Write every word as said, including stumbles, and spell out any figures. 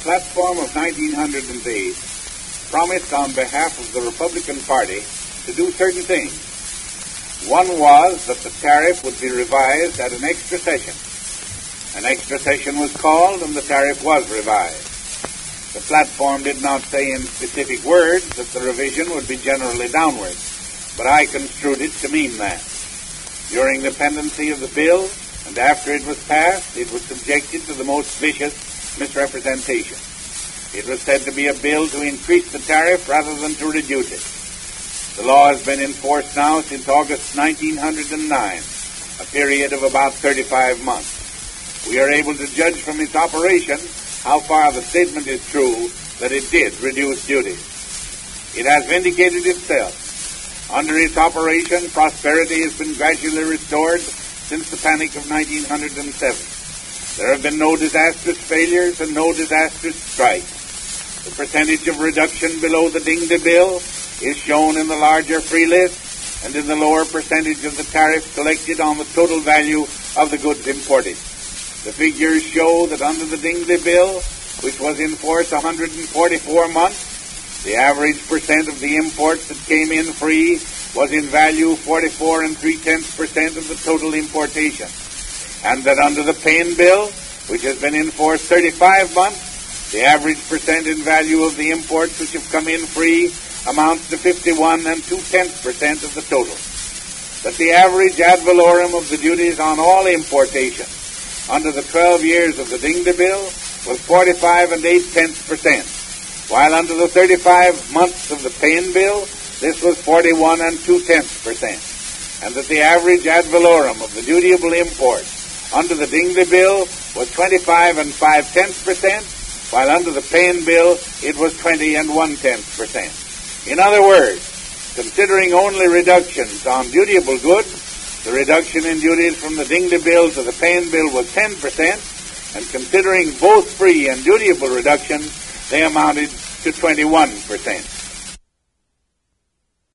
platform of nineteen hundred eight promised on behalf of the Republican Party to do certain things. One was that the tariff would be revised at an extra session. An extra session was called and the tariff was revised. The platform did not say in specific words that the revision would be generally downward, but I construed it to mean that. During the pendency of the bill and after it was passed, it was subjected to the most vicious misrepresentation. It was said to be a bill to increase the tariff rather than to reduce it. The law has been in force now since August nineteen oh nine, a period of about thirty-five months. We are able to judge from its operation how far the statement is true that it did reduce duties. It has vindicated itself. Under its operation, prosperity has been gradually restored since the panic of nineteen oh seven. There have been no disastrous failures and no disastrous strikes. The percentage of reduction below the Dingli bill is shown in the larger free list and in the lower percentage of the tariff collected on the total value of the goods imported. The figures show that under the Dingli bill, which was in force one hundred forty-four months, the average percent of the imports that came in free was in value forty-four and three-tenths percent of the total importation. And that under the Payne bill, which has been in force thirty-five months, the average percent in value of the imports which have come in free amounts to fifty-one and two-tenths percent of the total. That the average ad valorem of the duties on all importation under the twelve years of the Dingli bill was forty-five and eight-tenths percent, while under the thirty-five months of the Payne bill, this was forty-one and two-tenths percent, and that the average ad valorem of the dutiable imports under the Dingli bill was twenty-five and five-tenths percent, while under the Payne bill it was twenty and one-tenths percent. In other words, considering only reductions on dutiable goods, the reduction in duties from the Dingli bill to the Payne bill was ten percent, and considering both free and dutiable reductions, they amounted to twenty-one percent.